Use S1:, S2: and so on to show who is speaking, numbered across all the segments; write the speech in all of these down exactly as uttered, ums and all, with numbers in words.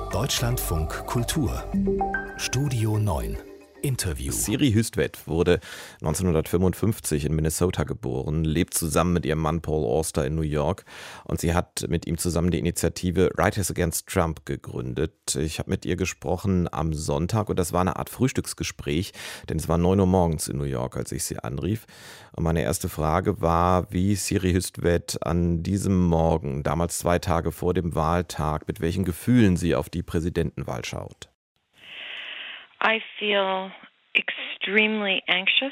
S1: Deutschlandfunk Kultur Studio neun Interview.
S2: Siri Hustvedt wurde neunzehnhundertfünfundfünfzig in Minnesota geboren, lebt zusammen mit ihrem Mann Paul Auster in New York und sie hat mit ihm zusammen die Initiative Writers Against Trump gegründet. Ich habe mit ihr gesprochen am Sonntag und das war eine Art Frühstücksgespräch, denn es war neun Uhr morgens in New York, als ich sie anrief. Und meine erste Frage war, wie Siri Hustvedt an diesem Morgen, damals zwei Tage vor dem Wahltag, mit welchen Gefühlen sie auf die Präsidentenwahl schaut.
S3: I feel extremely anxious,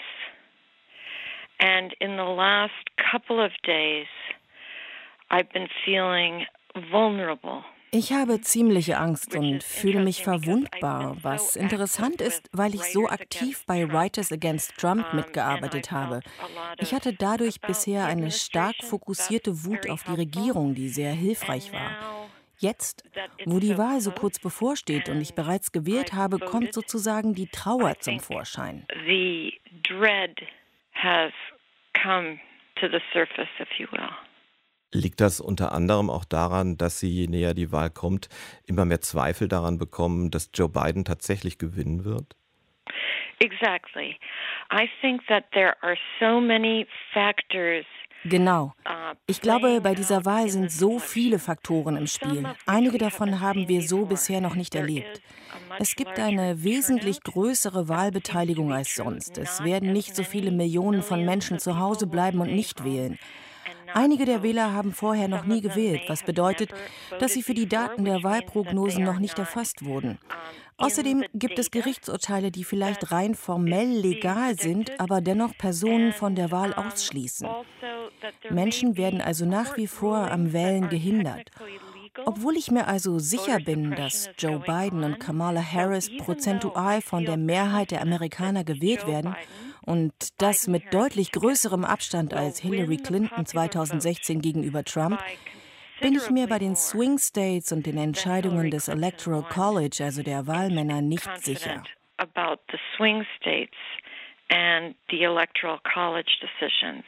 S3: and in the last couple of days, I've been feeling vulnerable.
S4: Ich habe ziemliche Angst und fühle mich verwundbar, was interessant ist, weil ich so aktiv bei Writers Against Trump mitgearbeitet habe. Ich hatte dadurch bisher eine stark fokussierte Wut auf die Regierung, die sehr hilfreich war. Jetzt, wo die Wahl so kurz bevorsteht und ich bereits gewählt habe, kommt sozusagen die Trauer zum Vorschein.
S3: The dread has come to the surface, if you will.
S2: Liegt das unter anderem auch daran, dass Sie, je näher die Wahl kommt, immer mehr Zweifel daran bekommen, dass Joe Biden tatsächlich gewinnen wird?
S3: Exactly. I think that there are so many factors.
S4: Genau. Ich glaube, bei dieser Wahl sind so viele Faktoren im Spiel. Einige davon haben wir so bisher noch nicht erlebt. Es gibt eine wesentlich größere Wahlbeteiligung als sonst. Es werden nicht so viele Millionen von Menschen zu Hause bleiben und nicht wählen. Einige der Wähler haben vorher noch nie gewählt, was bedeutet, dass sie für die Daten der Wahlprognosen noch nicht erfasst wurden. Außerdem gibt es Gerichtsurteile, die vielleicht rein formell legal sind, aber dennoch Personen von der Wahl ausschließen. Menschen werden also nach wie vor am Wählen gehindert. Obwohl ich mir also sicher bin, dass Joe Biden und Kamala Harris prozentual von der Mehrheit der Amerikaner gewählt werden und das mit deutlich größerem Abstand als Hillary Clinton zweitausendsechzehn gegenüber Trump, bin ich mir bei den Swing States und den Entscheidungen des Electoral College, also der Wahlmänner, nicht sicher.
S3: About the swing states and the Electoral College decisions.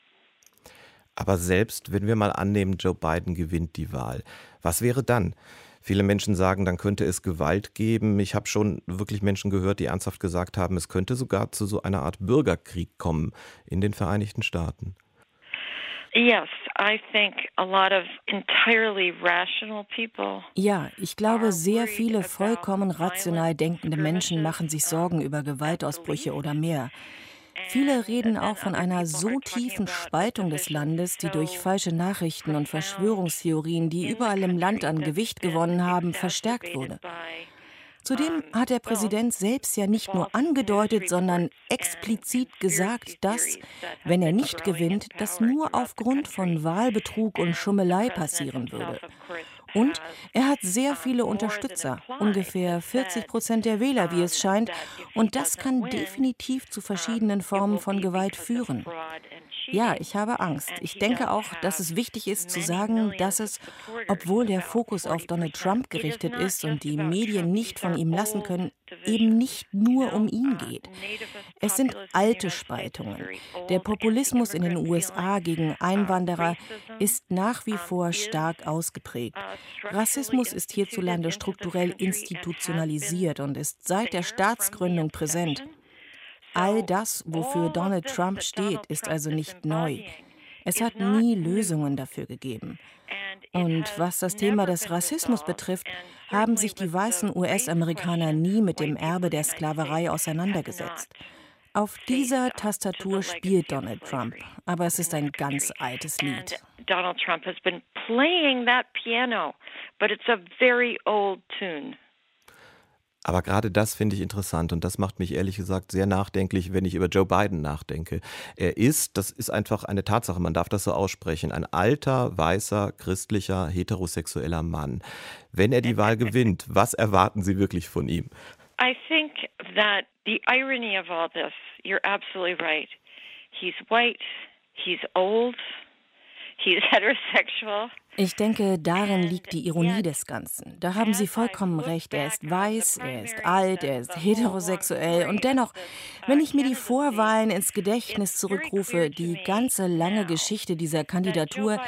S2: Aber selbst wenn wir mal annehmen, Joe Biden gewinnt die Wahl, was wäre dann? Viele Menschen sagen, dann könnte es Gewalt geben. Ich habe schon wirklich Menschen gehört, die ernsthaft gesagt haben, es könnte sogar zu so einer Art Bürgerkrieg kommen in den Vereinigten Staaten.
S3: Yes, I think a lot of entirely rational people.
S4: Ja, ich glaube, sehr viele vollkommen rational denkende Menschen machen sich Sorgen über Gewaltausbrüche oder mehr. Viele reden auch von einer so tiefen Spaltung des Landes, die durch falsche Nachrichten und Verschwörungstheorien, die überall im Land an Gewicht gewonnen haben, verstärkt wurde. Zudem hat der Präsident selbst ja nicht nur angedeutet, sondern explizit gesagt, dass, wenn er nicht gewinnt, das nur aufgrund von Wahlbetrug und Schummelei passieren würde. Und er hat sehr viele Unterstützer, ungefähr vierzig Prozent der Wähler, wie es scheint. Und das kann definitiv zu verschiedenen Formen von Gewalt führen. Ja, ich habe Angst. Ich denke auch, dass es wichtig ist zu sagen, dass es, obwohl der Fokus auf Donald Trump gerichtet ist und die Medien nicht von ihm lassen können, eben nicht nur um ihn geht. Es sind alte Spaltungen. Der Populismus in den U S A gegen Einwanderer ist nach wie vor stark ausgeprägt. Rassismus ist hierzulande strukturell institutionalisiert und ist seit der Staatsgründung präsent. All das, wofür Donald Trump steht, ist also nicht neu. Es hat nie Lösungen dafür gegeben. Und was das Thema des Rassismus betrifft, haben sich die weißen U S-Amerikaner nie mit dem Erbe der Sklaverei auseinandergesetzt. Auf dieser Tastatur spielt Donald Trump, aber es ist ein ganz altes Lied.
S3: Donald Trump has been playing that piano, but it's a very old tune.
S2: Aber gerade das finde ich interessant und das macht mich ehrlich gesagt sehr nachdenklich, wenn ich über Joe Biden nachdenke. Er ist, das ist einfach eine Tatsache, man darf das so aussprechen, ein alter, weißer, christlicher, heterosexueller Mann. Wenn er die Wahl gewinnt, was erwarten Sie wirklich von ihm?
S3: I think that the irony of all this, you're absolutely right. He's white, he's old, he's heterosexual.
S4: Ich denke, darin liegt die Ironie des Ganzen. Da haben Sie vollkommen recht. Er ist weiß, er ist alt, er ist heterosexuell. Und dennoch, wenn ich mir die Vorwahlen ins Gedächtnis zurückrufe, die ganze lange Geschichte dieser Kandidatur,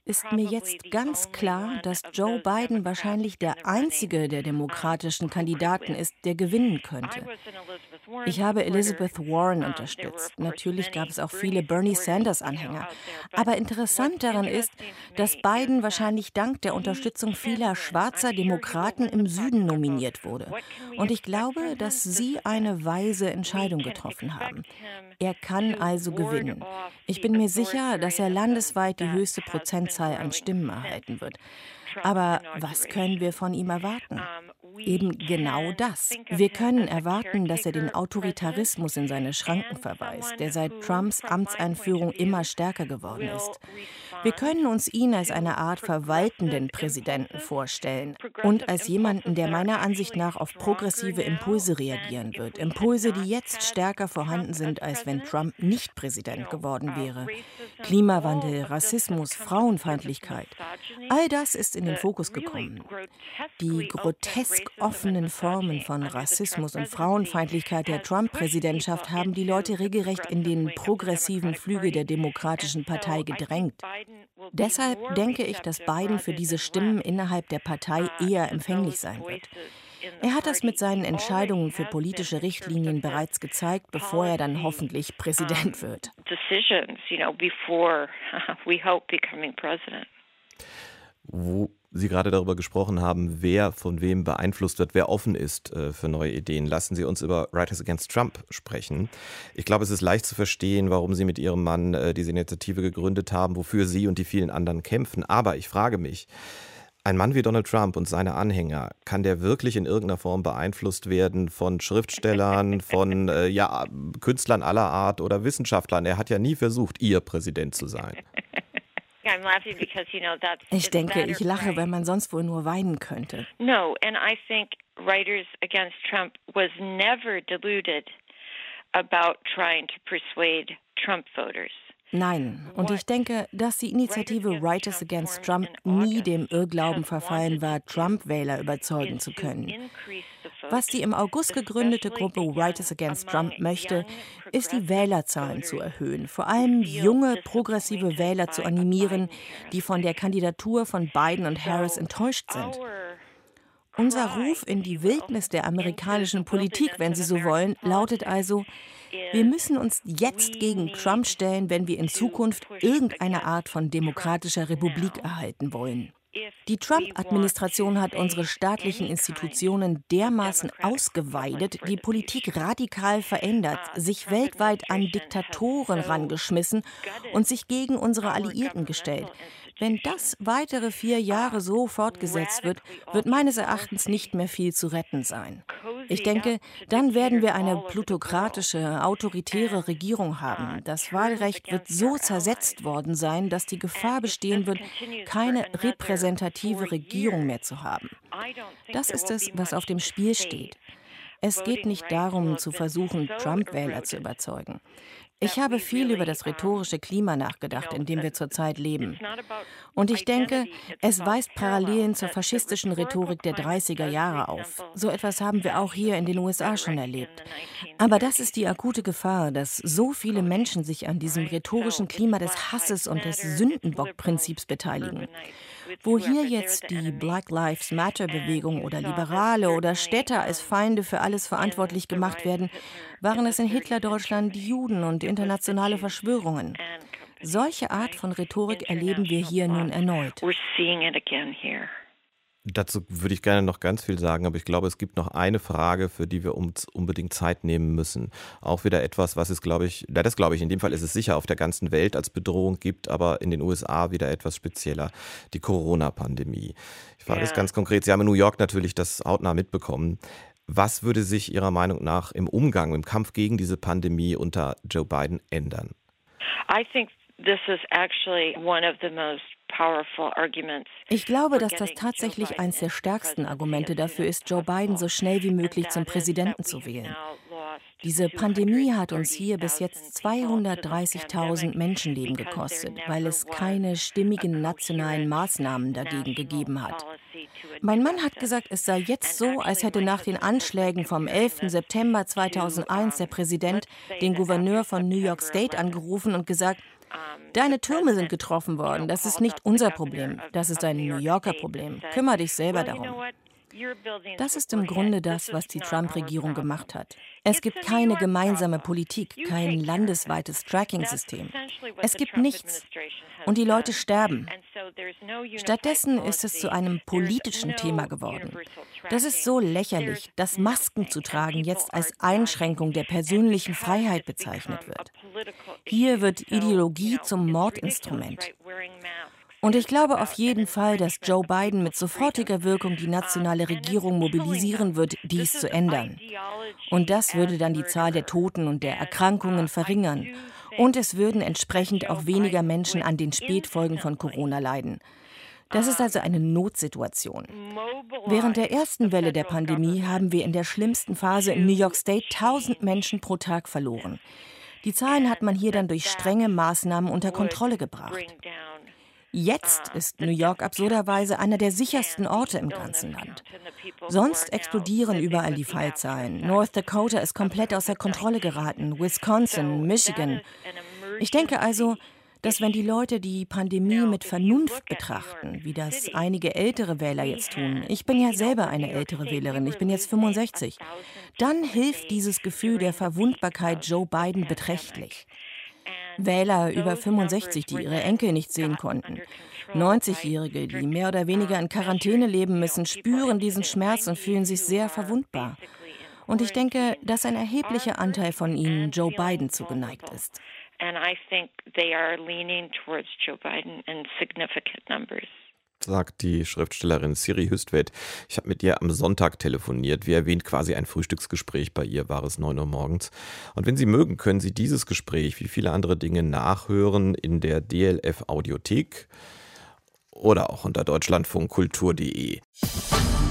S4: ist mir jetzt ganz klar, dass Joe Biden wahrscheinlich der einzige der demokratischen Kandidaten ist, der gewinnen könnte. Ich habe Elizabeth Warren unterstützt. Natürlich gab es auch viele Bernie Sanders-Anhänger. Aber interessant daran ist, dass Biden wahrscheinlich dank der Unterstützung vieler schwarzer Demokraten im Süden nominiert wurde. Und ich glaube, dass sie eine weise Entscheidung getroffen haben. Er kann also gewinnen. Ich bin mir sicher, dass er landesweit die höchste Prozentzahl an Stimmen erhalten wird. Aber was können wir von ihm erwarten? Eben genau das. Wir können erwarten, dass er den Autoritarismus in seine Schranken verweist, der seit Trumps Amtseinführung immer stärker geworden ist. Wir können uns ihn als eine Art verwaltenden Präsidenten vorstellen und als jemanden, der meiner Ansicht nach auf progressive Impulse reagieren wird. Impulse, die jetzt stärker vorhanden sind, als wenn Trump nicht Präsident geworden wäre. Klimawandel, Rassismus, Frauenfeindlichkeit. All das ist in den Fokus gekommen. Die grotesk offenen Formen von Rassismus und Frauenfeindlichkeit der Trump-Präsidentschaft haben die Leute regelrecht in den progressiven Flügel der Demokratischen Partei gedrängt. Deshalb denke ich, dass Biden für diese Stimmen innerhalb der Partei eher empfänglich sein wird. Er hat das mit seinen Entscheidungen für politische Richtlinien bereits gezeigt, bevor er dann hoffentlich Präsident wird.
S2: Wo Sie gerade darüber gesprochen haben, wer von wem beeinflusst wird, wer offen ist äh, für neue Ideen. Lassen Sie uns über Writers Against Trump sprechen. Ich glaube, es ist leicht zu verstehen, warum Sie mit Ihrem Mann äh, diese Initiative gegründet haben, wofür Sie und die vielen anderen kämpfen. Aber ich frage mich, ein Mann wie Donald Trump und seine Anhänger, kann der wirklich in irgendeiner Form beeinflusst werden von Schriftstellern, von äh, ja, Künstlern aller Art oder Wissenschaftlern? Er hat ja nie versucht, Ihr Präsident zu sein.
S4: Ich denke, ich lache, weil man sonst wohl nur weinen könnte.
S3: No, and I think Writers Against Trump was never deluded about trying to persuade Trump voters.
S4: Nein, und ich denke, dass die Initiative Writers Against Trump nie dem Irrglauben verfallen war, Trump-Wähler überzeugen zu können. Was die im August gegründete Gruppe Writers Against Trump möchte, ist die Wählerzahlen zu erhöhen, vor allem junge, progressive Wähler zu animieren, die von der Kandidatur von Biden und Harris enttäuscht sind. Unser Ruf in die Wildnis der amerikanischen Politik, wenn Sie so wollen, lautet also: Wir müssen uns jetzt gegen Trump stellen, wenn wir in Zukunft irgendeine Art von demokratischer Republik erhalten wollen. Die Trump-Administration hat unsere staatlichen Institutionen dermaßen ausgeweidet, die Politik radikal verändert, sich weltweit an Diktatoren rangeschmissen und sich gegen unsere Alliierten gestellt. Wenn das weitere vier Jahre so fortgesetzt wird, wird meines Erachtens nicht mehr viel zu retten sein. Ich denke, dann werden wir eine plutokratische, autoritäre Regierung haben. Das Wahlrecht wird so zersetzt worden sein, dass die Gefahr bestehen wird, keine repräsentative Regierung mehr zu haben. Das ist es, was auf dem Spiel steht. Es geht nicht darum, zu versuchen, Trump-Wähler zu überzeugen. Ich habe viel über das rhetorische Klima nachgedacht, in dem wir zurzeit leben. Und ich denke, es weist Parallelen zur faschistischen Rhetorik der dreißiger Jahre auf. So etwas haben wir auch hier in den U S A schon erlebt. Aber das ist die akute Gefahr, dass so viele Menschen sich an diesem rhetorischen Klima des Hasses und des Sündenbock-Prinzips beteiligen. Wo hier jetzt die Black Lives Matter-Bewegung oder Liberale oder Städter als Feinde für alles verantwortlich gemacht werden, waren es in Hitler-Deutschland die Juden und internationale Verschwörungen. Solche Art von Rhetorik erleben wir hier nun erneut.
S2: Dazu würde ich gerne noch ganz viel sagen, aber ich glaube, es gibt noch eine Frage, für die wir uns unbedingt Zeit nehmen müssen. Auch wieder etwas, was es, glaube ich, na, das glaube ich, in dem Fall ist es sicher auf der ganzen Welt als Bedrohung gibt, aber in den U S A wieder etwas spezieller, die Corona-Pandemie. Ich frage es ja. ganz konkret, Sie haben in New York natürlich das hautnah mitbekommen. Was würde sich Ihrer Meinung nach im Umgang, im Kampf gegen diese Pandemie unter Joe Biden ändern?
S3: I think this is actually one of the most
S4: Ich glaube, dass das tatsächlich eines der stärksten Argumente dafür ist, Joe Biden so schnell wie möglich zum Präsidenten zu wählen. Diese Pandemie hat uns hier bis jetzt zweihundertdreißigtausend Menschenleben gekostet, weil es keine stimmigen nationalen Maßnahmen dagegen gegeben hat. Mein Mann hat gesagt, es sei jetzt so, als hätte nach den Anschlägen vom elften September zweitausendeins der Präsident den Gouverneur von New York State angerufen und gesagt: Deine Türme sind getroffen worden. Das ist nicht unser Problem. Das ist ein New Yorker Problem. Kümmere dich selber darum. Das ist im Grunde das, was die Trump-Regierung gemacht hat. Es gibt keine gemeinsame Politik, kein landesweites Tracking-System. Es gibt nichts. Und die Leute sterben. Stattdessen ist es zu einem politischen Thema geworden. Das ist so lächerlich, dass Masken zu tragen jetzt als Einschränkung der persönlichen Freiheit bezeichnet wird. Hier wird Ideologie zum Mordinstrument. Und ich glaube auf jeden Fall, dass Joe Biden mit sofortiger Wirkung die nationale Regierung mobilisieren wird, dies zu ändern. Und das würde dann die Zahl der Toten und der Erkrankungen verringern. Und es würden entsprechend auch weniger Menschen an den Spätfolgen von Corona leiden. Das ist also eine Notsituation. Während der ersten Welle der Pandemie haben wir in der schlimmsten Phase in New York State tausend Menschen pro Tag verloren. Die Zahlen hat man hier dann durch strenge Maßnahmen unter Kontrolle gebracht. Jetzt ist New York absurderweise einer der sichersten Orte im ganzen Land. Sonst explodieren überall die Fallzahlen. North Dakota ist komplett außer Kontrolle geraten, Wisconsin, Michigan. Ich denke also, dass wenn die Leute die Pandemie mit Vernunft betrachten, wie das einige ältere Wähler jetzt tun, ich bin ja selber eine ältere Wählerin, ich bin jetzt fünfundsechzig, dann hilft dieses Gefühl der Verwundbarkeit Joe Biden beträchtlich. Wähler über fünfundsechzig, die ihre Enkel nicht sehen konnten. neunzigjährige, die mehr oder weniger in Quarantäne leben müssen, spüren diesen Schmerz und fühlen sich sehr verwundbar. Und ich denke, dass ein erheblicher Anteil von ihnen Joe Biden zugeneigt ist.
S2: Sagt die Schriftstellerin Siri Hüstvedt. Ich habe mit ihr am Sonntag telefoniert. Wie erwähnt, quasi ein Frühstücksgespräch. Bei ihr war es neun Uhr morgens. Und wenn Sie mögen, können Sie dieses Gespräch wie viele andere Dinge nachhören in der D L F Audiothek oder auch unter deutschlandfunkkultur punkt de.